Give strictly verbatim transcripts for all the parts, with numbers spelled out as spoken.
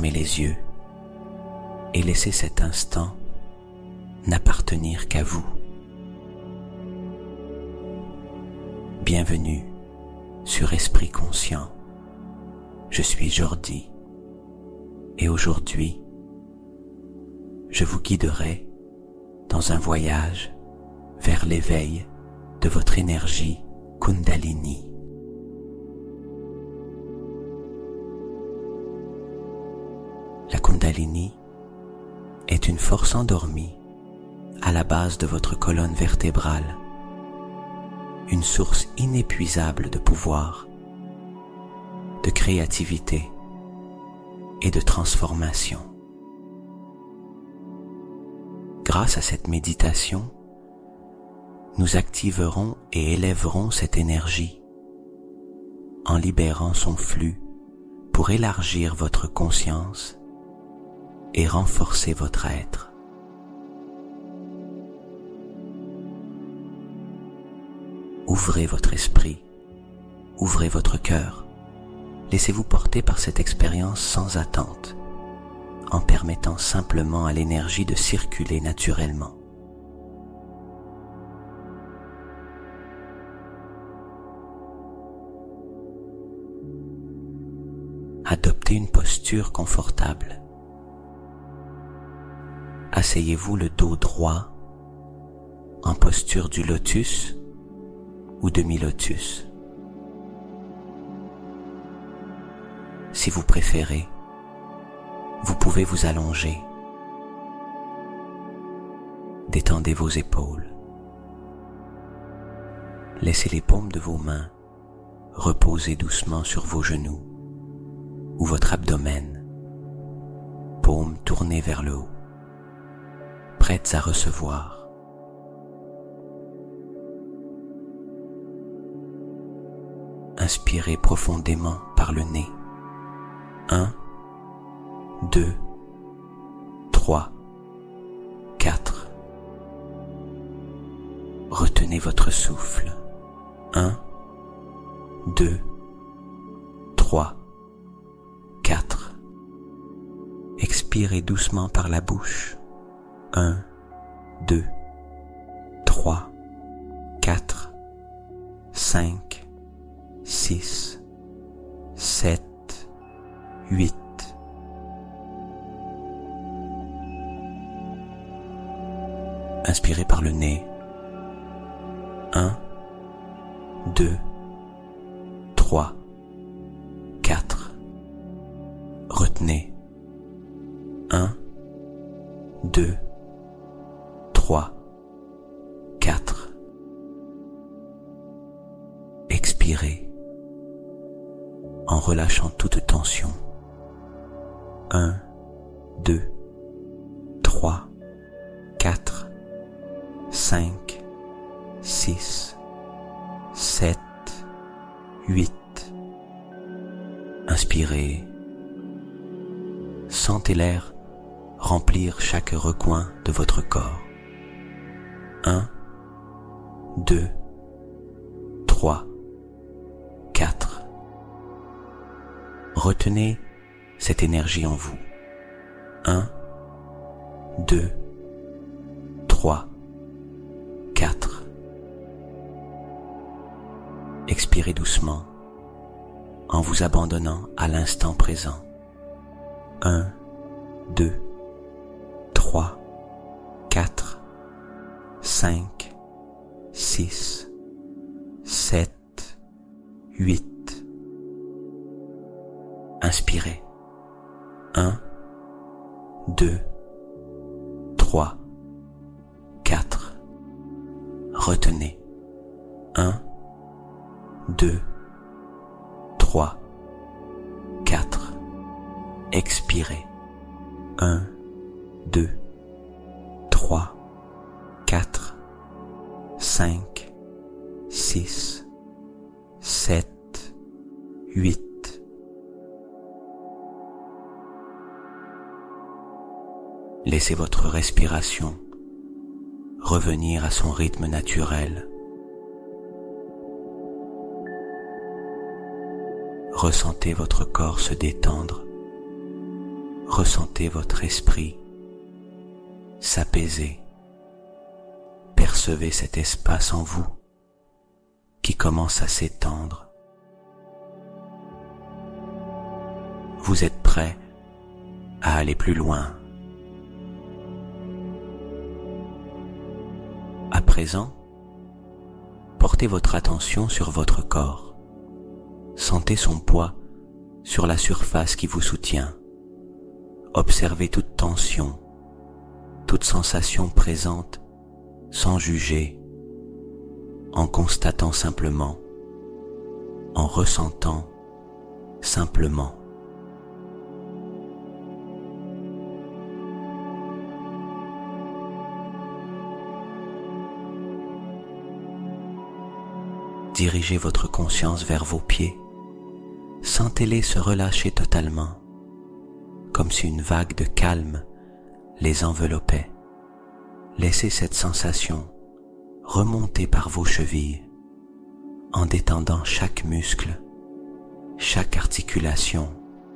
fermer les yeux et laisser cet instant n'appartenir qu'à vous. Bienvenue sur Esprit Conscient. Je suis Jordi et aujourd'hui, je vous guiderai dans un voyage vers l'éveil de votre énergie Kundalini. La Kundalini est une force endormie à la base de votre colonne vertébrale, une source inépuisable de pouvoir, de créativité et de transformation. Grâce à cette méditation, nous activerons et élèverons cette énergie en libérant son flux pour élargir votre conscience et renforcer votre être. Ouvrez votre esprit, ouvrez votre cœur, laissez-vous porter par cette expérience sans attente, en permettant simplement à l'énergie de circuler naturellement. Adoptez une posture confortable. Asseyez-vous le dos droit, en posture du lotus ou demi-lotus. Si vous préférez, vous pouvez vous allonger. Détendez vos épaules. Laissez les paumes de vos mains reposer doucement sur vos genoux ou votre abdomen, paumes tournées vers le haut, prêtes à recevoir. Inspirez profondément par le nez. un, deux, trois, quatre. Retenez votre souffle. un, deux, trois, quatre. Expirez doucement par la bouche. un, deux, trois, quatre, cinq, six, sept, huit. Inspirez par le nez. un, deux, trois, quatre. Retenez. un, deux, trois, quatre. Expirez en relâchant toute tension. un, deux, trois, quatre, cinq, six, sept, huit. Inspirez. Sentez l'air remplir chaque recoin de votre corps. un, deux, trois, quatre. Retenez cette énergie en vous. un, deux, trois, quatre. Expirez doucement en vous abandonnant à l'instant présent. un, deux, trois, quatre, cinq, six, sept, huit. Inspirez. un, deux, trois, quatre. Retenez. un, deux, trois, quatre. Expirez. un, deux, trois, quatre, cinq, six, sept, huit. Laissez votre respiration revenir à son rythme naturel. Ressentez votre corps se détendre ressentez votre esprit s'apaiser. Percevez cet espace en vous qui commence à s'étendre. Vous êtes prêt à aller plus loin. À présent, portez votre attention sur votre corps. Sentez son poids sur la surface qui vous soutient. Observez toute tension, toute sensation présente sans juger, en constatant simplement, en ressentant simplement. Dirigez votre conscience vers vos pieds. Sentez-les se relâcher totalement, comme si une vague de calme les enveloppait. Laissez cette sensation remonter par vos chevilles, en détendant chaque muscle, chaque articulation.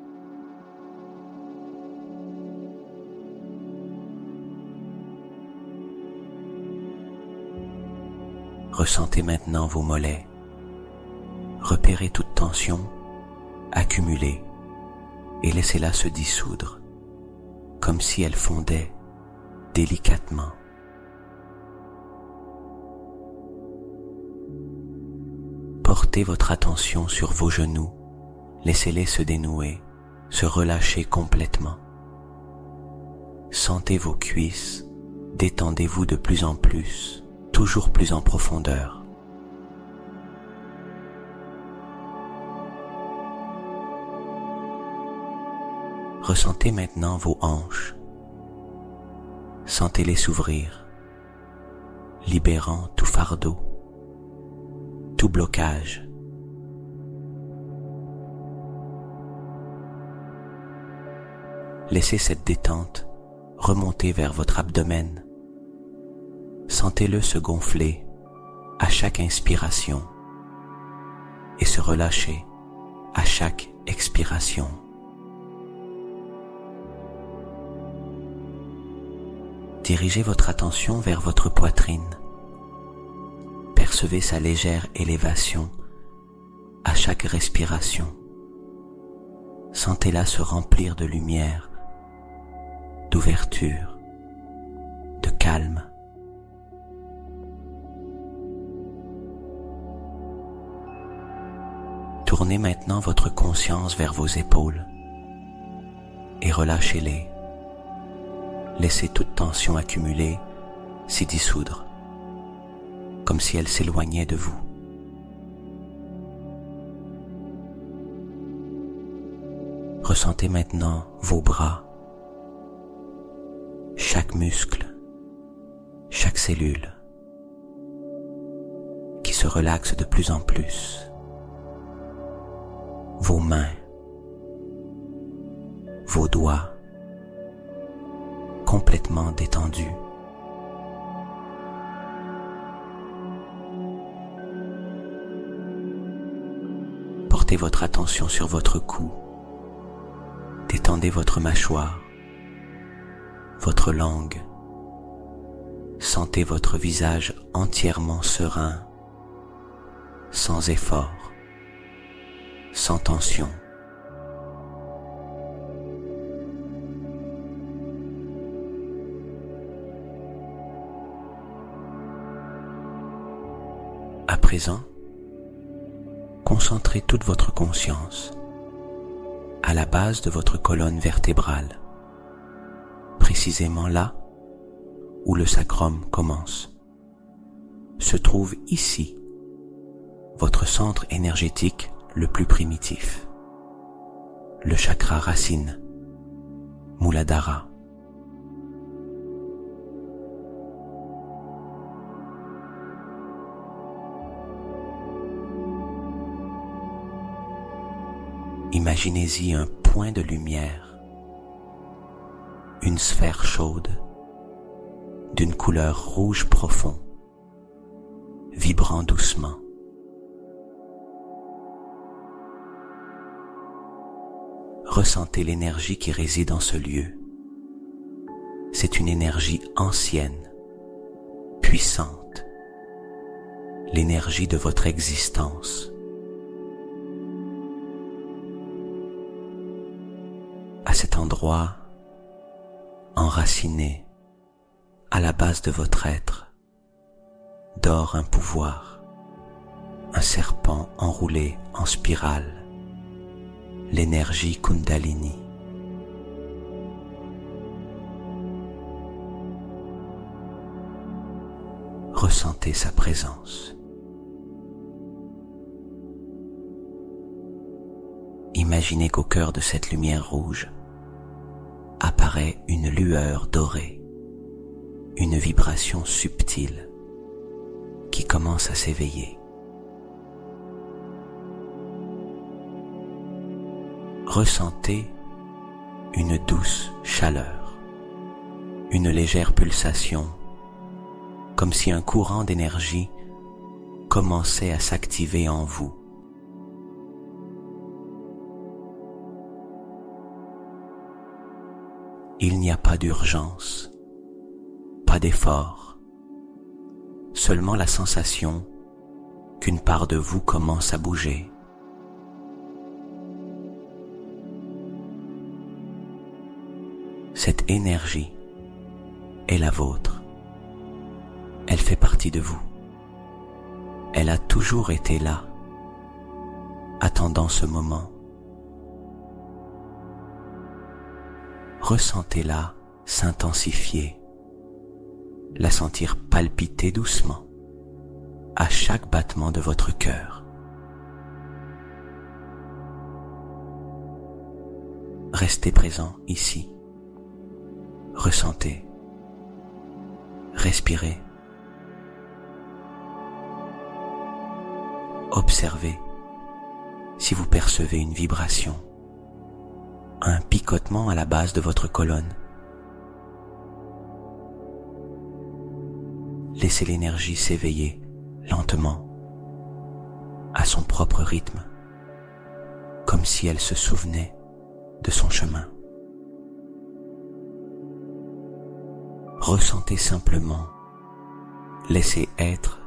Ressentez maintenant vos mollets. Repérez toute tension accumulée et laissez-la se dissoudre, comme si elle fondait délicatement. Portez votre attention sur vos genoux, laissez-les se dénouer, se relâcher complètement. Sentez vos cuisses, détendez-vous de plus en plus, toujours plus en profondeur. Ressentez maintenant vos hanches. Sentez-les s'ouvrir, libérant tout fardeau, tout blocage. Laissez cette détente remonter vers votre abdomen. Sentez-le se gonfler à chaque inspiration et se relâcher à chaque expiration. Dirigez votre attention vers votre poitrine. Percevez sa légère élévation à chaque respiration. Sentez-la se remplir de lumière, d'ouverture, de calme. Tournez maintenant votre conscience vers vos épaules et relâchez-les. Laissez toute tension accumulée s'y dissoudre, comme si elle s'éloignait de vous. Ressentez maintenant vos bras, chaque muscle, chaque cellule, qui se relaxe de plus en plus. Vos mains, vos doigts, complètement détendus. Portez votre attention sur votre cou. Détendez votre mâchoire, votre langue. Sentez votre visage entièrement serein, sans effort, sans tension. À présent, concentrez toute votre conscience à la base de votre colonne vertébrale, précisément là où le sacrum commence. Se trouve ici votre centre énergétique le plus primitif, le chakra racine, Muladhara. Imaginez-y un point de lumière, une sphère chaude, d'une couleur rouge profond, vibrant doucement. Ressentez l'énergie qui réside en ce lieu. C'est une énergie ancienne, puissante, l'énergie de votre existence. À cet endroit, enraciné, à la base de votre être, dort un pouvoir, un serpent enroulé en spirale, l'énergie Kundalini. Ressentez sa présence. Imaginez qu'au cœur de cette lumière rouge apparaît une lueur dorée, une vibration subtile qui commence à s'éveiller. Ressentez une douce chaleur, une légère pulsation, comme si un courant d'énergie commençait à s'activer en vous. Il n'y a pas d'urgence, pas d'effort, seulement la sensation qu'une part de vous commence à bouger. Cette énergie est la vôtre. Elle fait partie de vous. Elle a toujours été là, attendant ce moment. Ressentez-la s'intensifier, la sentir palpiter doucement à chaque battement de votre cœur. Restez présent ici. Ressentez, respirez, observez si vous percevez une vibration, un picotement à la base de votre colonne. Laissez l'énergie s'éveiller lentement, à son propre rythme, comme si elle se souvenait de son chemin. Ressentez simplement, laissez être.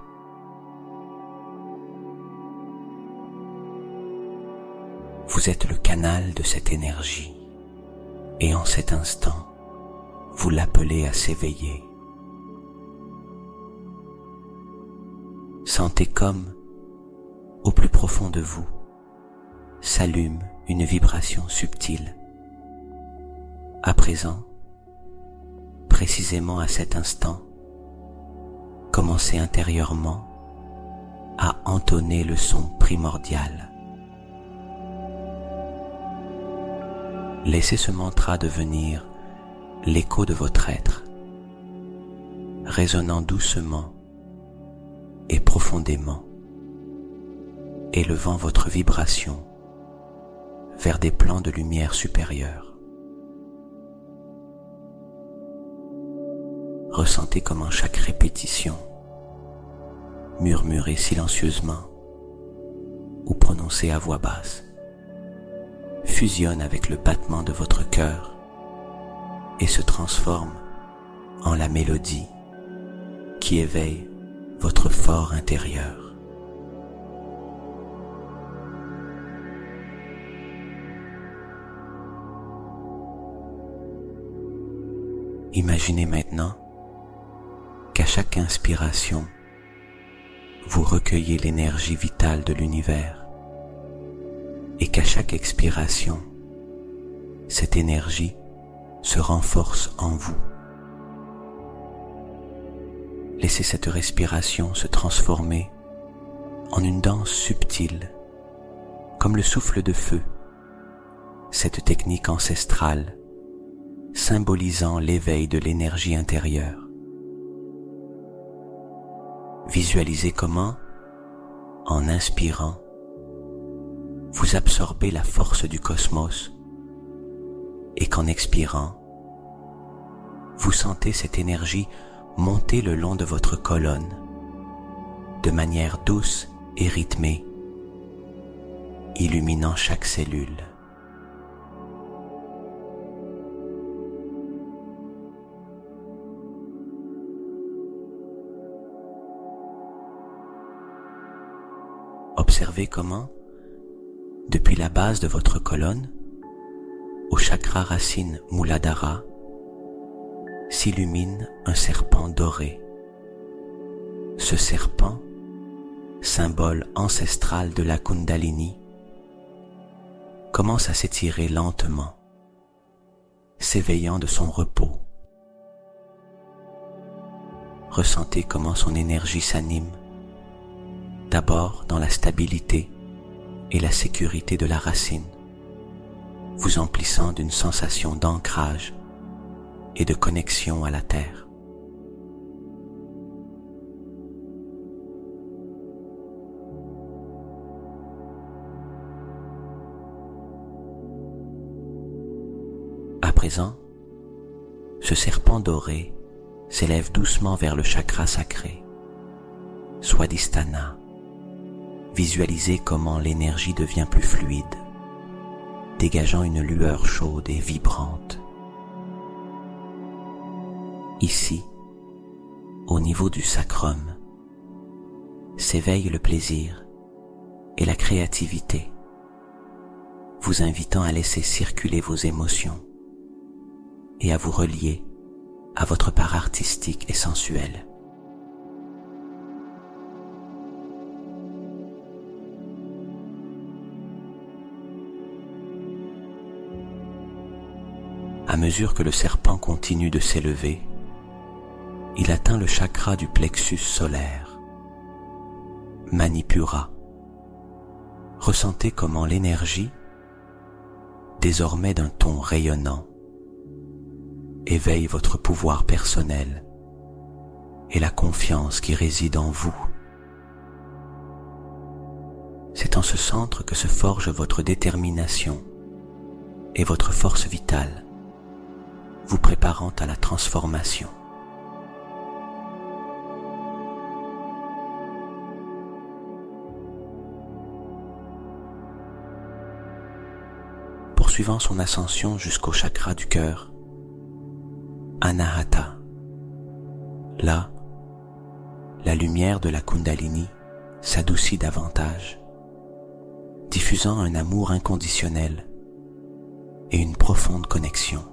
Vous êtes le canal de cette énergie et en cet instant, vous l'appelez à s'éveiller. Sentez comme, au plus profond de vous, s'allume une vibration subtile. À présent, précisément à cet instant, commencez intérieurement à entonner le son primordial. Laissez ce mantra devenir l'écho de votre être, résonnant doucement et profondément, élevant votre vibration vers des plans de lumière supérieurs. Ressentez comment chaque répétition, murmurée silencieusement ou prononcée à voix basse, fusionne avec le battement de votre cœur et se transforme en la mélodie qui éveille votre fort intérieur. Imaginez maintenant qu'à chaque inspiration, vous recueillez l'énergie vitale de l'univers et qu'à chaque expiration, cette énergie se renforce en vous. Laissez cette respiration se transformer en une danse subtile, comme le souffle de feu, cette technique ancestrale symbolisant l'éveil de l'énergie intérieure. Visualisez comment, en inspirant, vous absorbez la force du cosmos et qu'en expirant, vous sentez cette énergie monter le long de votre colonne de manière douce et rythmée, illuminant chaque cellule. observez comment, depuis la base de votre colonne, au chakra racine Muladhara, s'illumine un serpent doré. Ce serpent, symbole ancestral de la Kundalini, commence à s'étirer lentement, s'éveillant de son repos. Ressentez comment son énergie s'anime, d'abord dans la stabilité et la sécurité de la racine, vous emplissant d'une sensation d'ancrage et de connexion à la terre. À présent, ce serpent doré s'élève doucement vers le chakra sacré, Swadhisthana. Visualisez comment l'énergie devient plus fluide, dégageant une lueur chaude et vibrante. Ici, au niveau du sacrum, s'éveille le plaisir et la créativité, vous invitant à laisser circuler vos émotions et à vous relier à votre part artistique et sensuelle. À mesure que le serpent continue de s'élever, il atteint le chakra du plexus solaire, Manipura. Ressentez comment l'énergie, désormais d'un ton rayonnant, éveille votre pouvoir personnel et la confiance qui réside en vous. C'est en ce centre que se forge votre détermination et votre force vitale, vous préparant à la transformation. Poursuivant son ascension jusqu'au chakra du cœur, Anahata. Là, la lumière de la Kundalini s'adoucit davantage, diffusant un amour inconditionnel et une profonde connexion.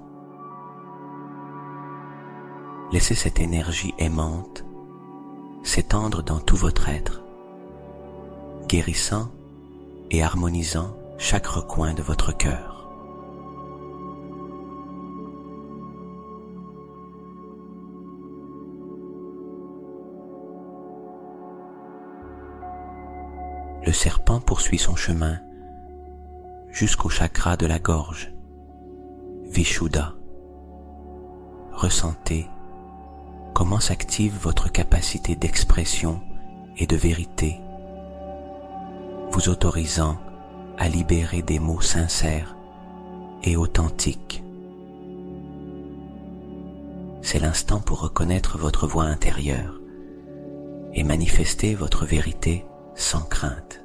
Laissez cette énergie aimante s'étendre dans tout votre être, guérissant et harmonisant chaque recoin de votre cœur. Le serpent poursuit son chemin jusqu'au chakra de la gorge, Vishuddha. Ressentez comment s'active votre capacité d'expression et de vérité, vous autorisant à libérer des mots sincères et authentiques. C'est l'instant pour reconnaître votre voix intérieure et manifester votre vérité sans crainte.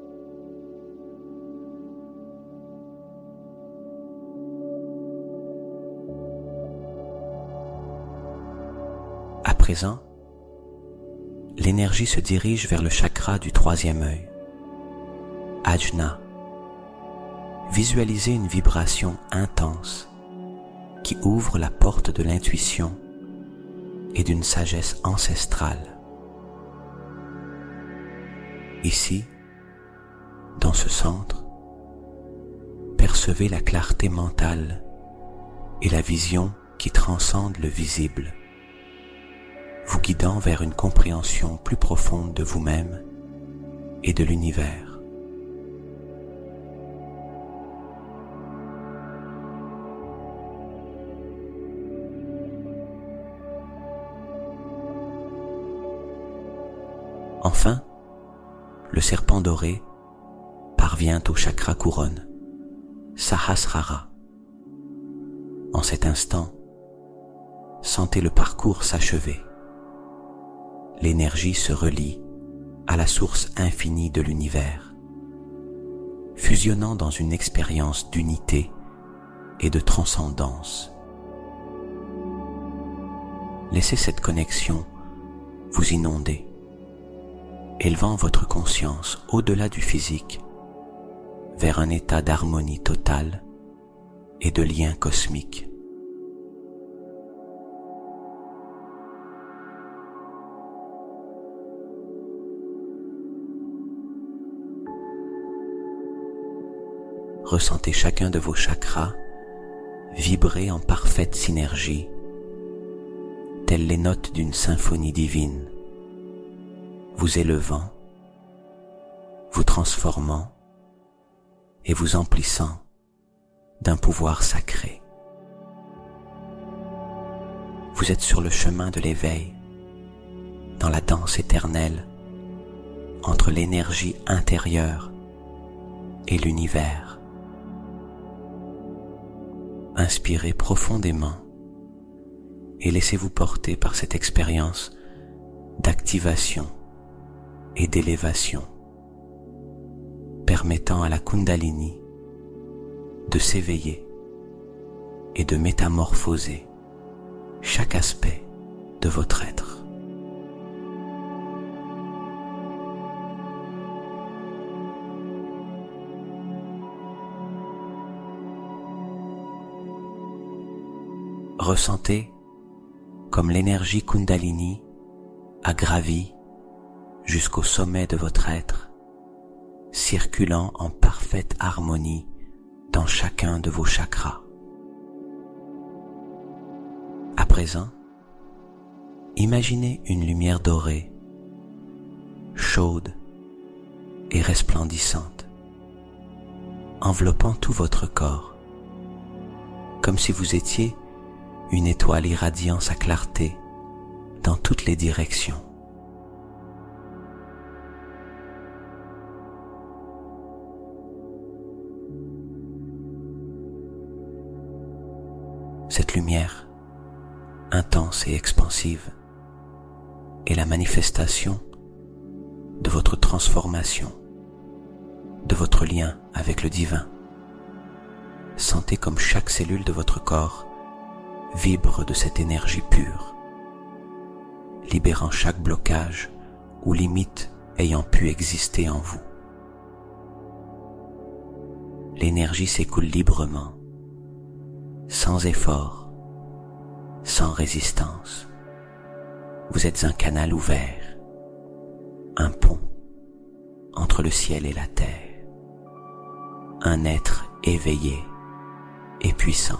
À présent, l'énergie se dirige vers le chakra du troisième œil, Ajna. Visualisez une vibration intense qui ouvre la porte de l'intuition et d'une sagesse ancestrale. Ici, dans ce centre, percevez la clarté mentale et la vision qui transcende le visible, vous guidant vers une compréhension plus profonde de vous-même et de l'univers. Enfin, le serpent doré parvient au chakra couronne, Sahasrara. En cet instant, sentez le parcours s'achever. L'énergie se relie à la source infinie de l'univers, fusionnant dans une expérience d'unité et de transcendance. Laissez cette connexion vous inonder, élevant votre conscience au-delà du physique vers un état d'harmonie totale et de lien cosmique. Ressentez chacun de vos chakras vibrer en parfaite synergie, telles les notes d'une symphonie divine, vous élevant, vous transformant et vous emplissant d'un pouvoir sacré. Vous êtes sur le chemin de l'éveil, dans la danse éternelle entre l'énergie intérieure et l'univers. Inspirez profondément et laissez-vous porter par cette expérience d'activation et d'élévation, permettant à la Kundalini de s'éveiller et de métamorphoser chaque aspect de votre être. Ressentez comme l'énergie Kundalini a gravi jusqu'au sommet de votre être, circulant en parfaite harmonie dans chacun de vos chakras. À présent, imaginez une lumière dorée, chaude et resplendissante, enveloppant tout votre corps, comme si vous étiez une étoile irradiant sa clarté dans toutes les directions. Cette lumière, intense et expansive, est la manifestation de votre transformation, de votre lien avec le divin. Sentez comme chaque cellule de votre corps vibre de cette énergie pure, libérant chaque blocage ou limite ayant pu exister en vous. L'énergie s'écoule librement, sans effort, sans résistance. Vous êtes un canal ouvert, un pont entre le ciel et la terre, un être éveillé et puissant.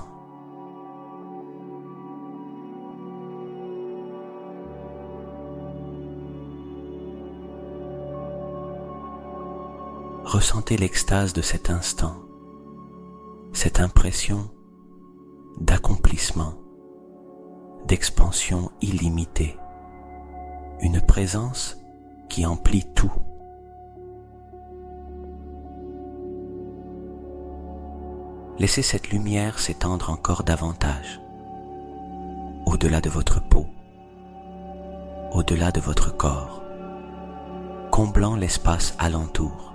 Ressentez l'extase de cet instant, cette impression d'accomplissement, d'expansion illimitée, une présence qui emplit tout. Laissez cette lumière s'étendre encore davantage, au-delà de votre peau, au-delà de votre corps, comblant l'espace alentour.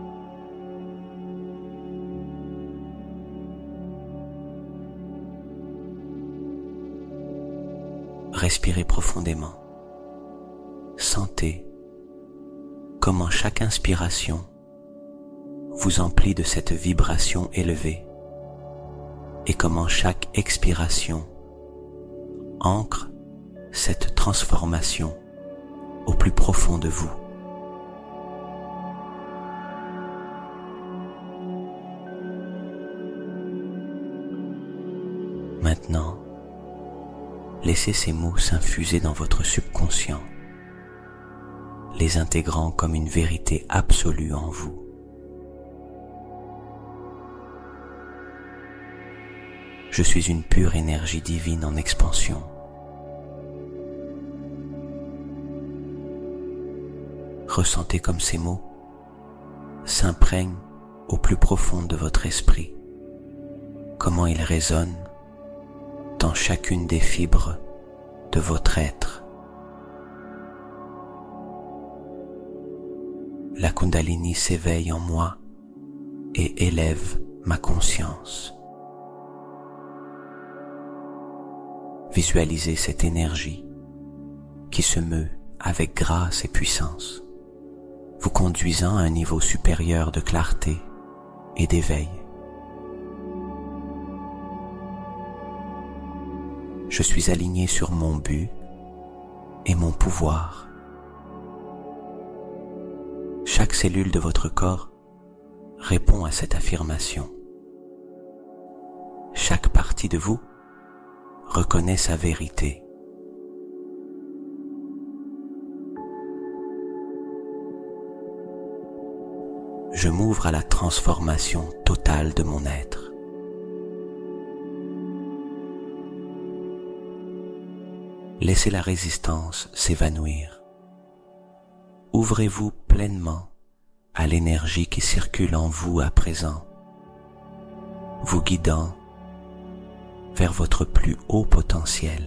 Respirez profondément. Sentez comment chaque inspiration vous emplit de cette vibration élevée et comment chaque expiration ancre cette transformation au plus profond de vous. Maintenant, laissez ces mots s'infuser dans votre subconscient, les intégrant comme une vérité absolue en vous. Je suis une pure énergie divine en expansion. Ressentez comme ces mots s'imprègnent au plus profond de votre esprit, comment ils résonnent dans chacune des fibres de votre être. La Kundalini s'éveille en moi et élève ma conscience. Visualisez cette énergie qui se meut avec grâce et puissance vous conduisant à un niveau supérieur de clarté et d'éveil. Je suis aligné sur mon but et mon pouvoir. Chaque cellule de votre corps répond à cette affirmation. Chaque partie de vous reconnaît sa vérité. Je m'ouvre à la transformation totale de mon être. Laissez la résistance s'évanouir. Ouvrez-vous pleinement à l'énergie qui circule en vous à présent, vous guidant vers votre plus haut potentiel.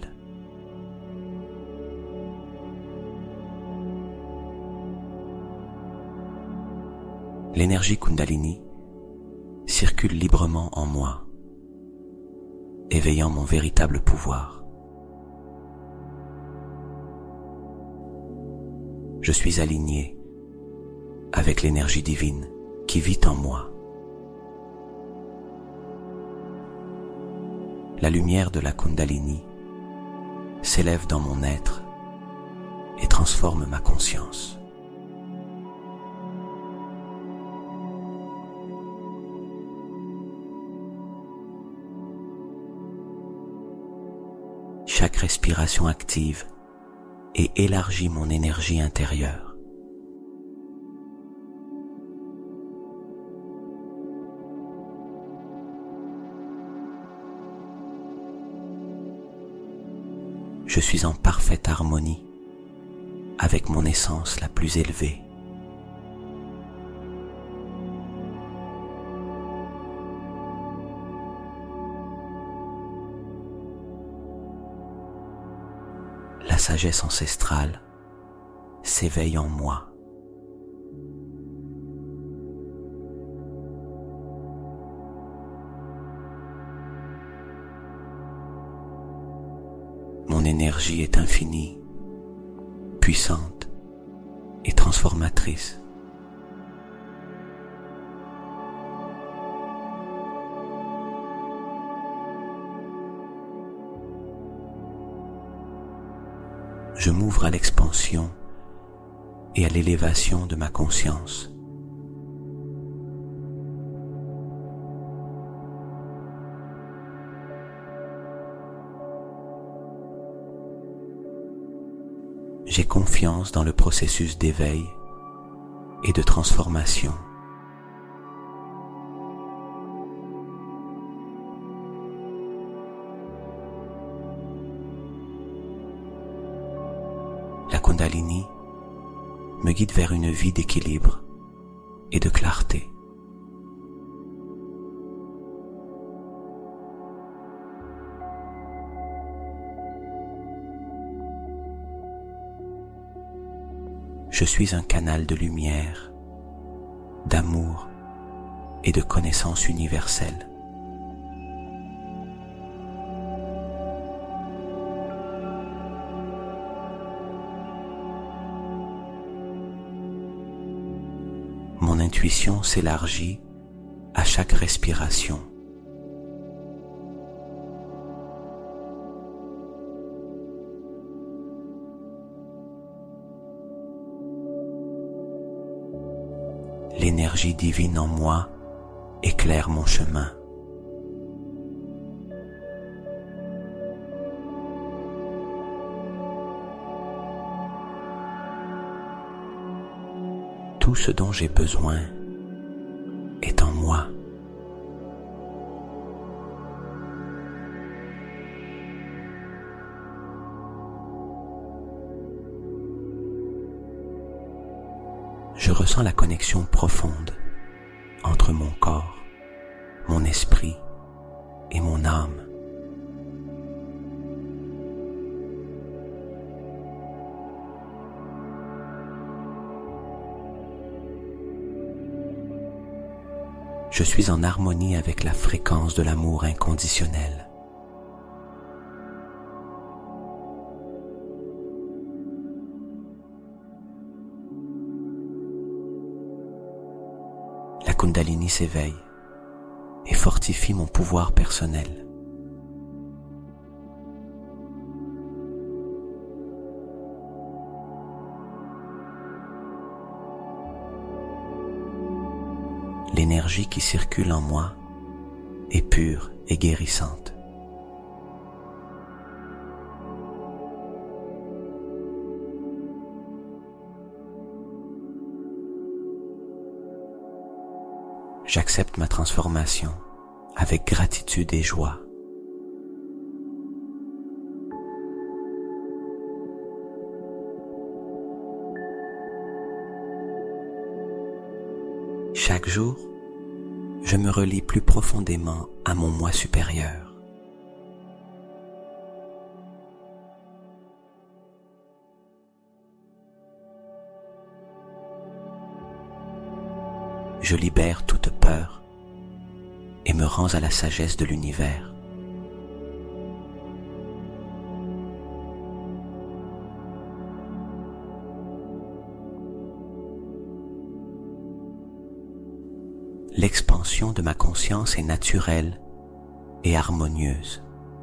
L'énergie Kundalini circule librement en moi, éveillant mon véritable pouvoir. Je suis aligné avec l'énergie divine qui vit en moi. La lumière de la Kundalini s'élève dans mon être et transforme ma conscience. Chaque respiration active et élargit mon énergie intérieure. Je suis en parfaite harmonie avec mon essence la plus élevée. La sagesse ancestrale s'éveille en moi. Mon énergie est infinie, puissante et transformatrice. Je m'ouvre à l'expansion et à l'élévation de ma conscience. J'ai confiance dans le processus d'éveil et de transformation. La Kundalini me guide vers une vie d'équilibre et de clarté. Je suis un canal de lumière, d'amour et de connaissance universelle. Mon intuition s'élargit à chaque respiration. L'énergie divine en moi éclaire mon chemin. Tout ce dont j'ai besoin est en moi. Je ressens la connexion profonde entre mon corps, mon esprit et mon âme. Je suis en harmonie avec la fréquence de l'amour inconditionnel. Kundalini s'éveille et fortifie mon pouvoir personnel. L'énergie qui circule en moi est pure et guérissante. J'accepte ma transformation avec gratitude et joie. Chaque jour, je me relie plus profondément à mon moi supérieur. Je libère toute peur et me rends à la sagesse de l'univers. L'expansion de ma conscience est naturelle et harmonieuse.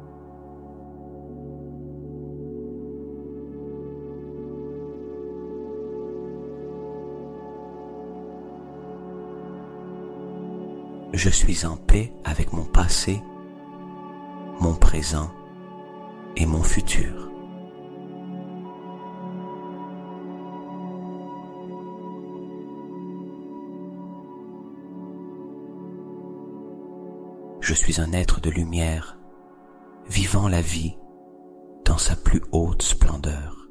Je suis en paix avec mon passé, mon présent et mon futur. Je suis un être de lumière, vivant la vie dans sa plus haute splendeur.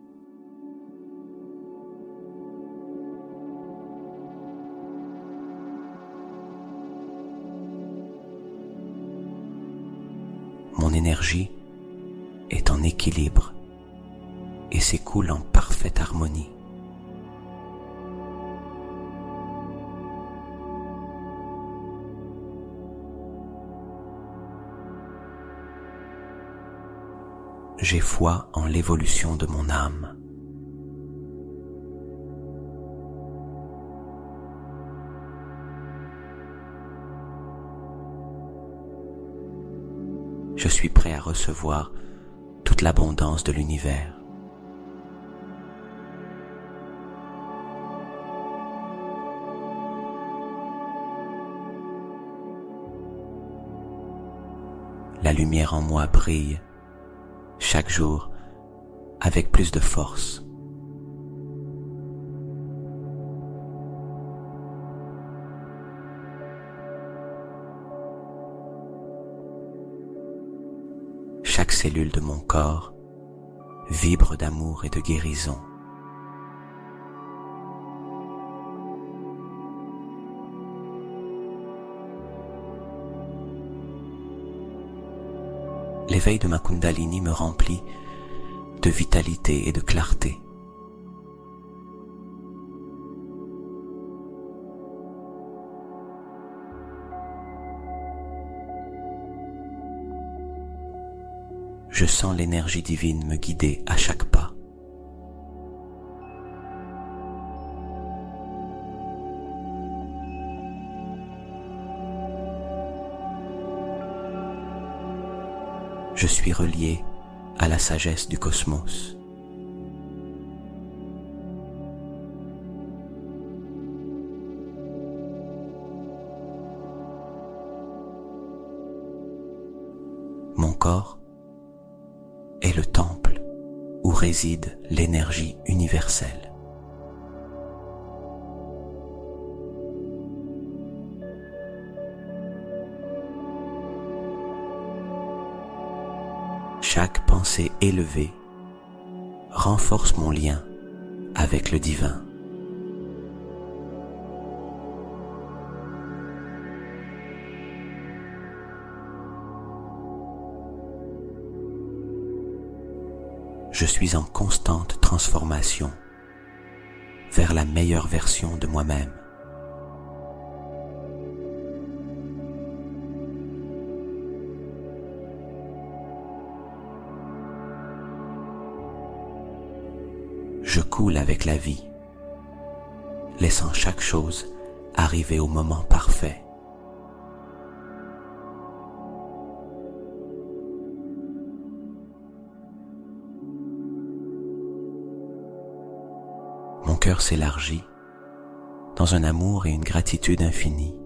Mon énergie est en équilibre et s'écoule en parfaite harmonie. J'ai foi en l'évolution de mon âme. Je suis prêt à recevoir toute l'abondance de l'univers. La lumière en moi brille chaque jour avec plus de force. Chaque cellule de mon corps vibre d'amour et de guérison. L'éveil de ma Kundalini me remplit de vitalité et de clarté. Je sens l'énergie divine me guider à chaque pas. Je suis relié à la sagesse du cosmos. Mon corps est le temple où réside l'énergie universelle. Chaque pensée élevée renforce mon lien avec le divin. Je suis en constante transformation vers la meilleure version de moi-même. Je coule avec la vie, laissant chaque chose arriver au moment parfait. Mon cœur s'élargit dans un amour et une gratitude infinie.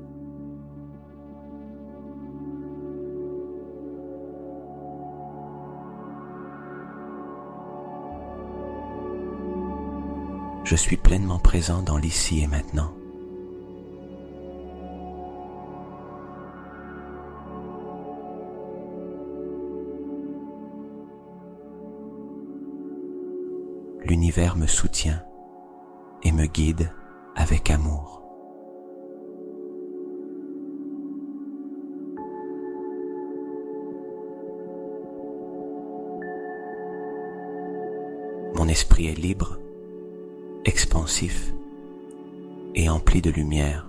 Je suis pleinement présent dans l'ici et maintenant. L'univers me soutient et me guide avec amour. Mon esprit est libre, expansif et empli de lumière.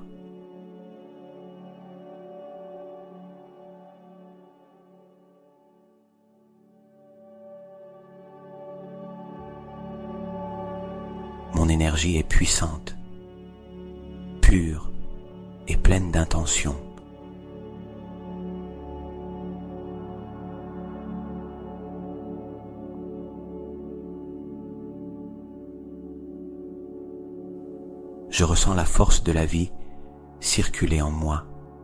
Mon énergie est puissante, pure et pleine d'intention. Je ressens la force de la vie circuler en moi.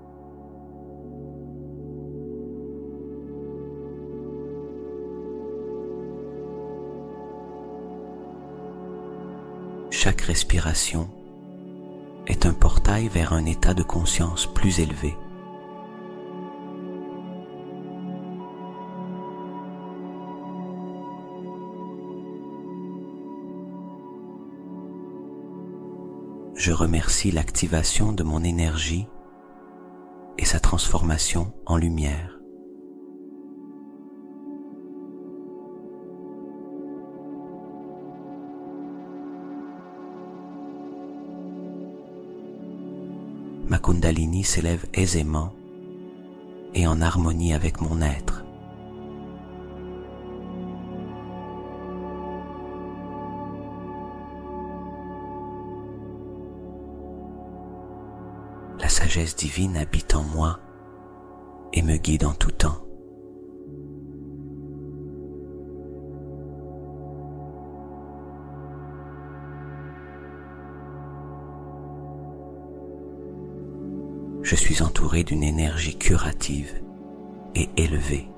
Chaque respiration est un portail vers un état de conscience plus élevé. Je remercie l'activation de mon énergie et sa transformation en lumière. Ma Kundalini s'élève aisément et en harmonie avec mon être. La sagesse divine habite en moi et me guide en tout temps. Je suis entouré d'une énergie curative et élevée.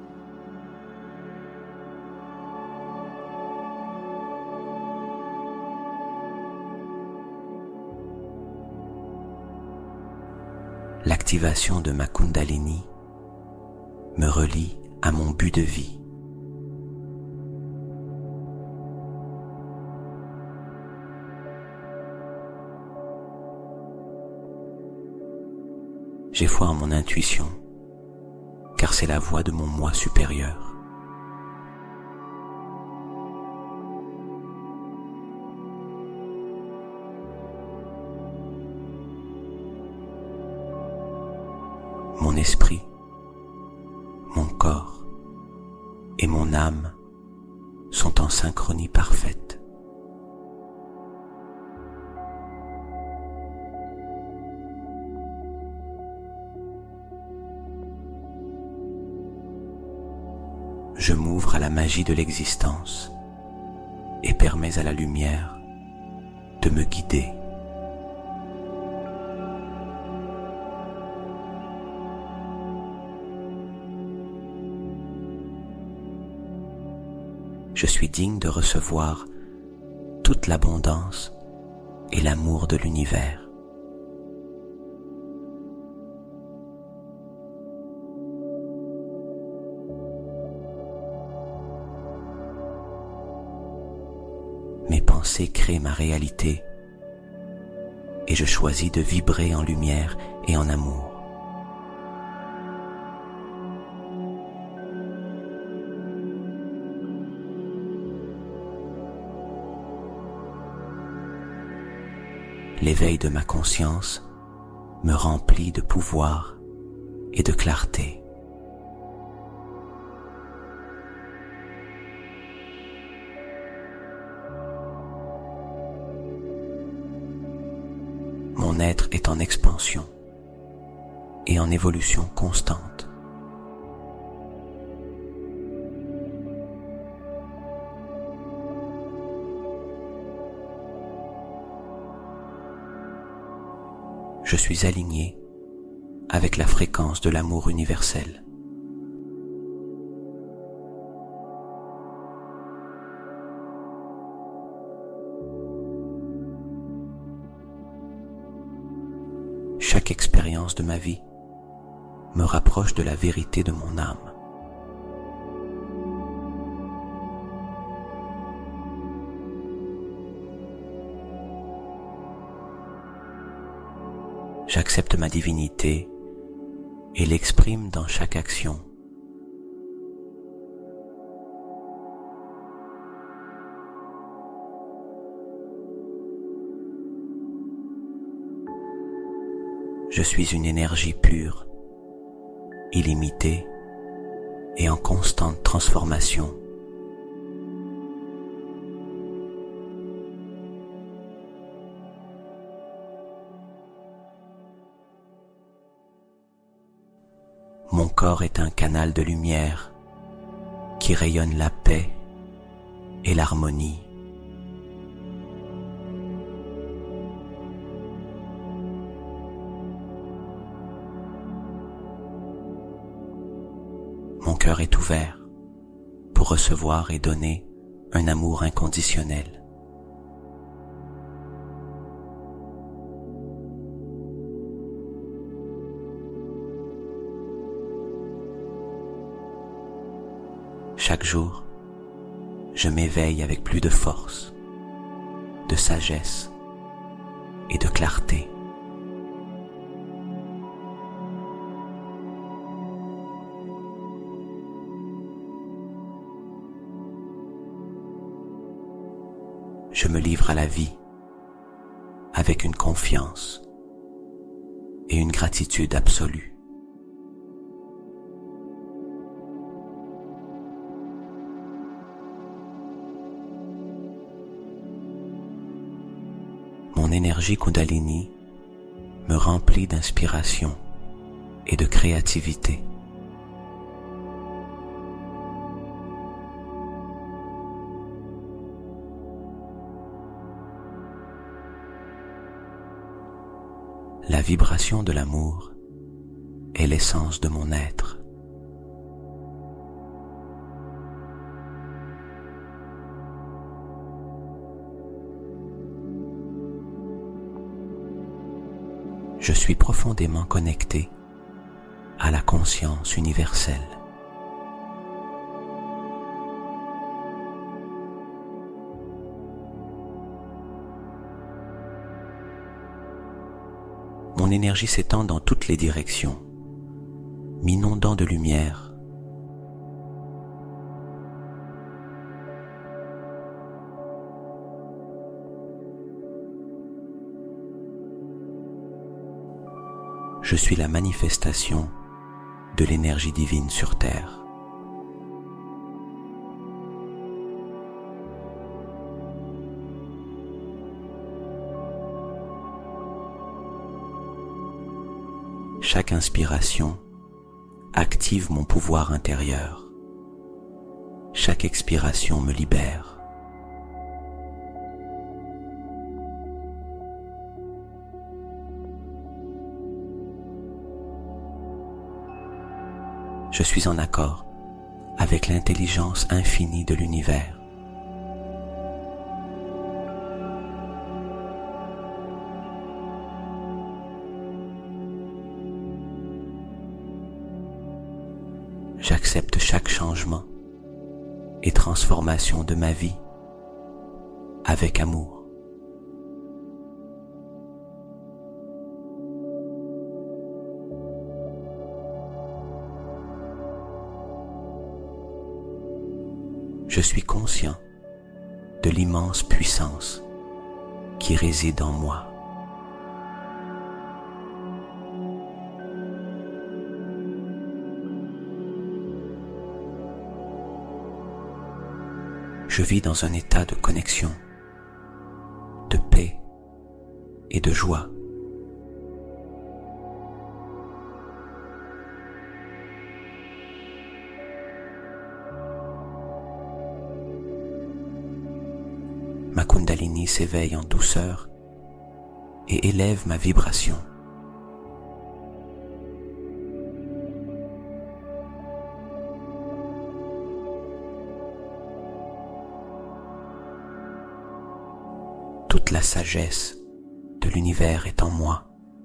L'activation de ma Kundalini me relie à mon but de vie. J'ai foi en mon intuition, car c'est la voix de mon moi supérieur. Mon esprit, mon corps et mon âme sont en synchronie parfaite. Je m'ouvre à la magie de l'existence et permets à la lumière de me guider. Je suis digne de recevoir toute l'abondance et l'amour de l'univers. Mes pensées créent ma réalité et je choisis de vibrer en lumière et en amour. L'éveil de ma conscience me remplit de pouvoir et de clarté. Mon être est en expansion et en évolution constante. Je suis aligné avec la fréquence de l'amour universel. Chaque expérience de ma vie me rapproche de la vérité de mon âme. J'accepte ma divinité et l'exprime dans chaque action. Je suis une énergie pure, illimitée et en constante transformation. Mon corps est un canal de lumière qui rayonne la paix et l'harmonie. Mon cœur est ouvert pour recevoir et donner un amour inconditionnel. Chaque jour, je m'éveille avec plus de force, de sagesse et de clarté. Je me livre à la vie avec une confiance et une gratitude absolue. Mon énergie Kundalini me remplit d'inspiration et de créativité. La vibration de l'amour est l'essence de mon être. Je suis profondément connecté à la conscience universelle. Mon énergie s'étend dans toutes les directions, m'inondant de lumière. Je suis la manifestation de l'énergie divine sur terre. Chaque inspiration active mon pouvoir intérieur. Chaque expiration me libère. Je suis en accord avec l'intelligence infinie de l'univers. J'accepte chaque changement et transformation de ma vie avec amour. Je suis conscient de l'immense puissance qui réside en moi. Je vis dans un état de connexion, de paix et de joie Kundalini s'éveille en douceur et élève ma vibration. Toute la sagesse de l'univers est en moi.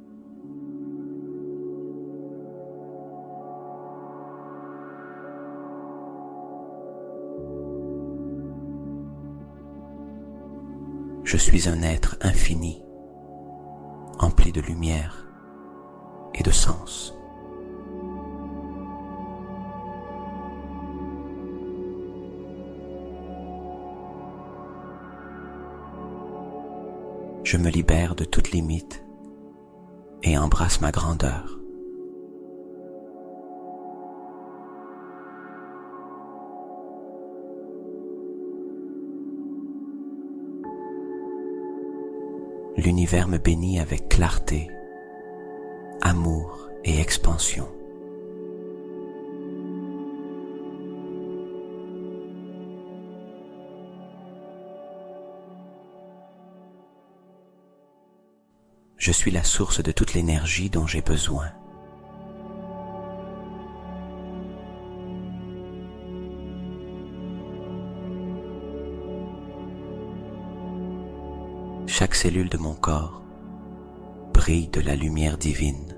Je suis un être infini, empli de lumière et de sens. Je me libère de toute limite et embrasse ma grandeur. L'univers me bénit avec clarté, amour et expansion. Je suis la source de toute l'énergie dont j'ai besoin. Chaque cellule de mon corps brille de la lumière divine.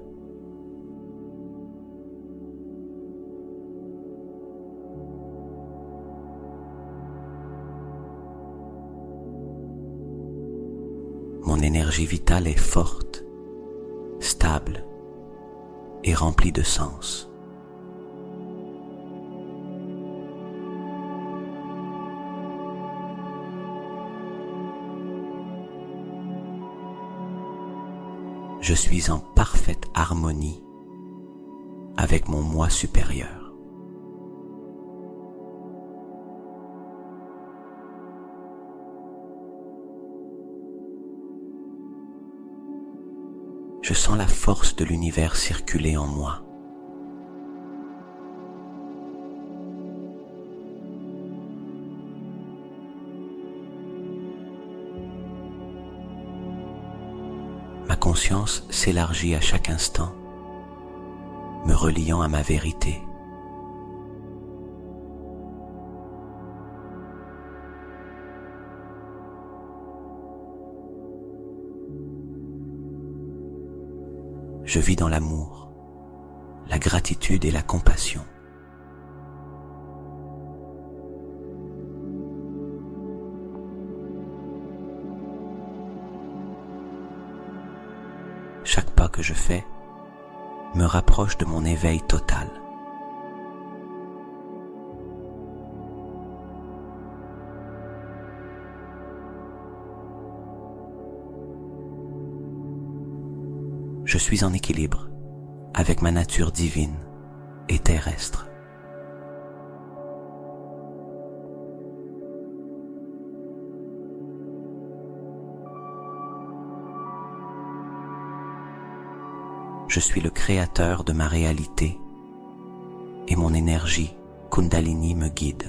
Mon énergie vitale est forte, stable et remplie de sens. Je suis en parfaite harmonie avec mon moi supérieur. Je sens la force de l'univers circuler en moi. Ma conscience s'élargit à chaque instant, me reliant à ma vérité. Je vis dans l'amour, la gratitude et la compassion. Chaque pas que je fais me rapproche de mon éveil total. Je suis en équilibre avec ma nature divine et terrestre. Je suis le créateur de ma réalité et mon énergie Kundalini me guide.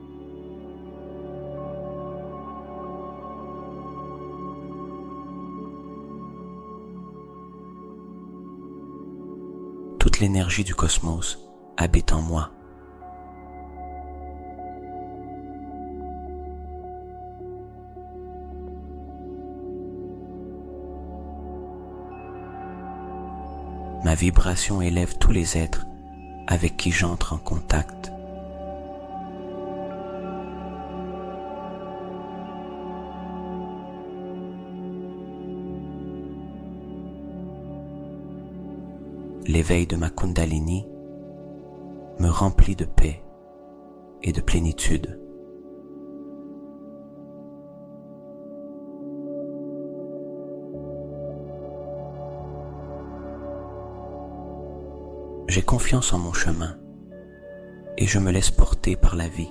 Toute l'énergie du cosmos habite en moi. Ma vibration élève tous les êtres avec qui j'entre en contact. L'éveil de ma Kundalini me remplit de paix et de plénitude. J'ai confiance en mon chemin et je me laisse porter par la vie.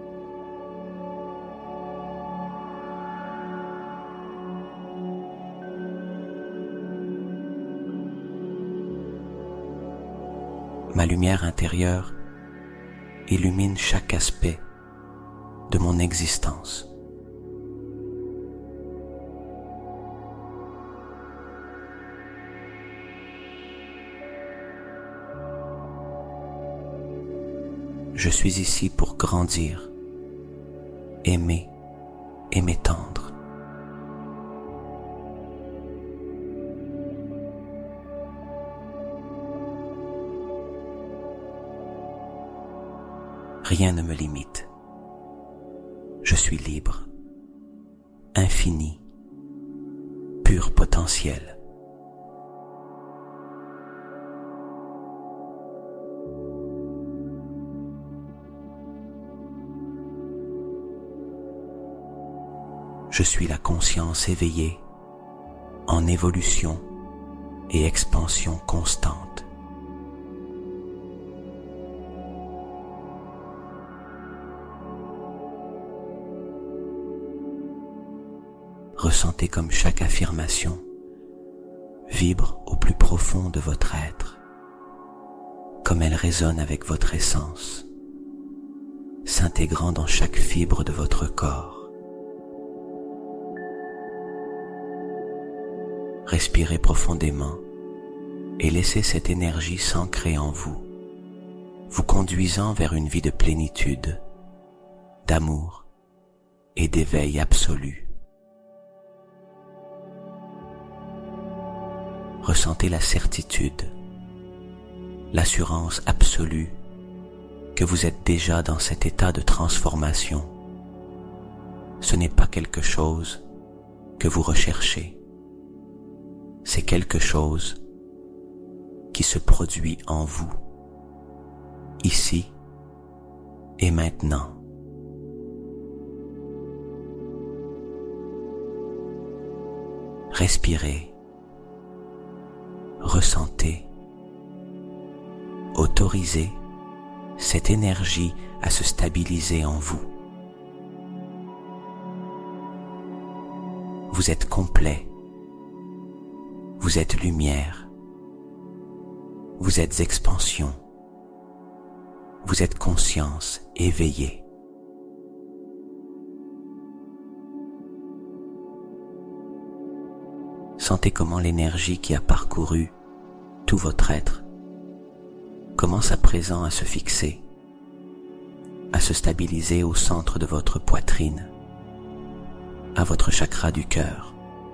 Ma lumière intérieure illumine chaque aspect de mon existence. Je suis ici pour grandir, aimer et m'étendre. Rien ne me limite. Je suis libre, infini, pur potentiel. Je suis la conscience éveillée, en évolution et expansion constante. Ressentez comme chaque affirmation vibre au plus profond de votre être, comme elle résonne avec votre essence, s'intégrant dans chaque fibre de votre corps. Respirez profondément et laissez cette énergie s'ancrer en vous, vous conduisant vers une vie de plénitude, d'amour et d'éveil absolu. Ressentez la certitude, l'assurance absolue que vous êtes déjà dans cet état de transformation. Ce n'est pas quelque chose que vous recherchez, c'est quelque chose qui se produit en vous, ici et maintenant. Respirez. Ressentez, autorisez cette énergie à se stabiliser en vous. Vous êtes complet, vous êtes lumière, vous êtes expansion, vous êtes conscience éveillée. Sentez comment l'énergie qui a parcouru tout votre être commence à présent à se fixer, à se stabiliser au centre de votre poitrine, à votre chakra du cœur.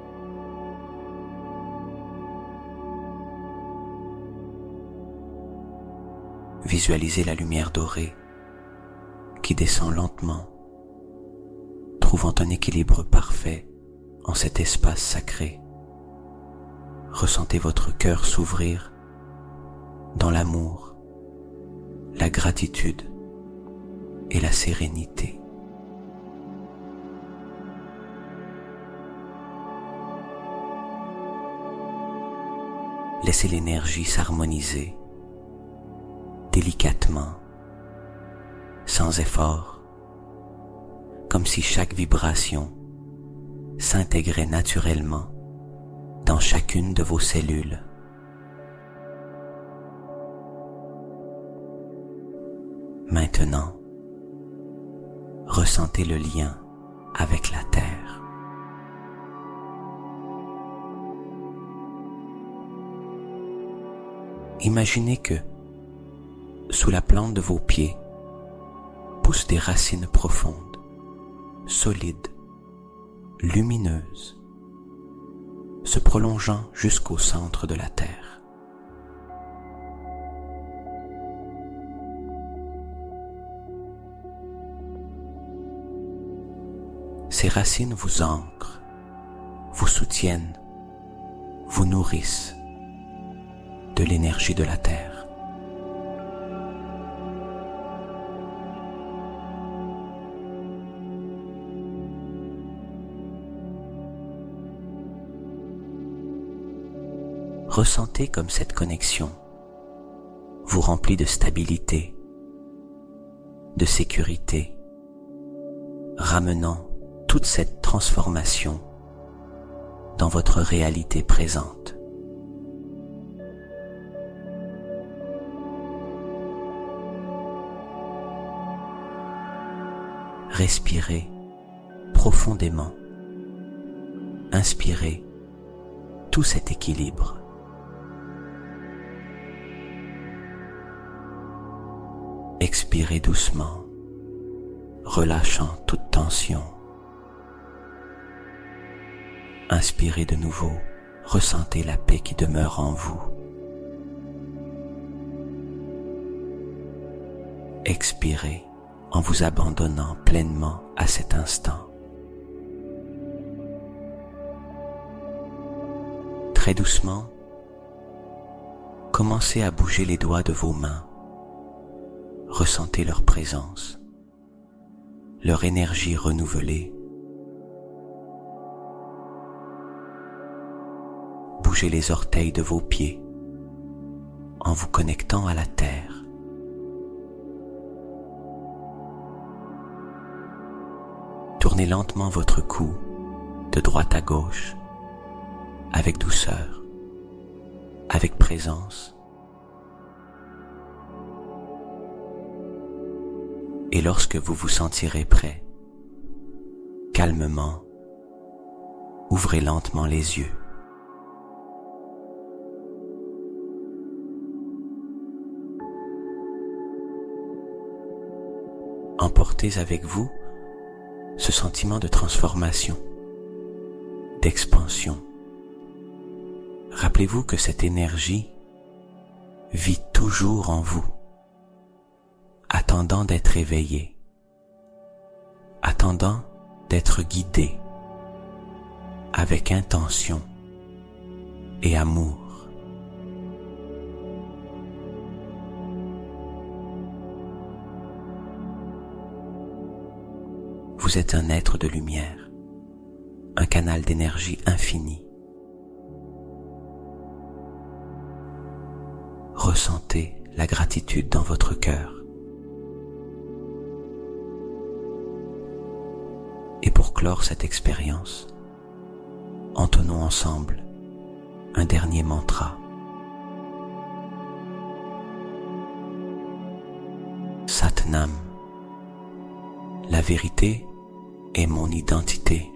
Visualisez la lumière dorée qui descend lentement, trouvant un équilibre parfait en cet espace sacré. Ressentez votre cœur s'ouvrir dans l'amour, la gratitude et la sérénité. Laissez l'énergie s'harmoniser délicatement, sans effort, comme si chaque vibration s'intégrait naturellement dans chacune de vos cellules. Maintenant, ressentez le lien avec la terre. Imaginez que, sous la plante de vos pieds, poussent des racines profondes, solides, lumineuses, se prolongeant jusqu'au centre de la terre. Ces racines vous ancrent, vous soutiennent, vous nourrissent de l'énergie de la terre. Ressentez comme cette connexion vous remplit de stabilité, de sécurité, ramenant toute cette transformation dans votre réalité présente. Respirez profondément, inspirez tout cet équilibre. Expirez doucement, relâchant toute tension. Inspirez de nouveau, ressentez la paix qui demeure en vous. Expirez en vous abandonnant pleinement à cet instant. Très doucement, commencez à bouger les doigts de vos mains. Ressentez leur présence, leur énergie renouvelée. Bougez les orteils de vos pieds en vous connectant à la terre. Tournez lentement votre cou de droite à gauche, avec douceur, avec présence. Et lorsque vous vous sentirez prêt, calmement, ouvrez lentement les yeux. Emportez avec vous ce sentiment de transformation, d'expansion. Rappelez-vous que cette énergie vit toujours en vous, attendant d'être éveillée, attendant d'être guidée avec intention et amour. Vous êtes un être de lumière, un canal d'énergie infinie. Ressentez la gratitude dans votre cœur. Et pour clore cette expérience, entonnons ensemble un dernier mantra. Satnam. La vérité est mon identité.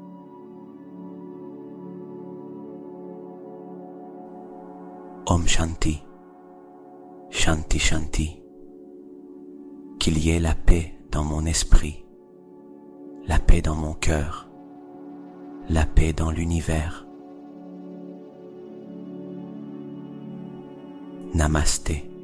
Om Shanti. Shanti Shanti. Qu'il y ait la paix dans mon esprit, la paix dans mon cœur, la paix dans l'univers. Namasté.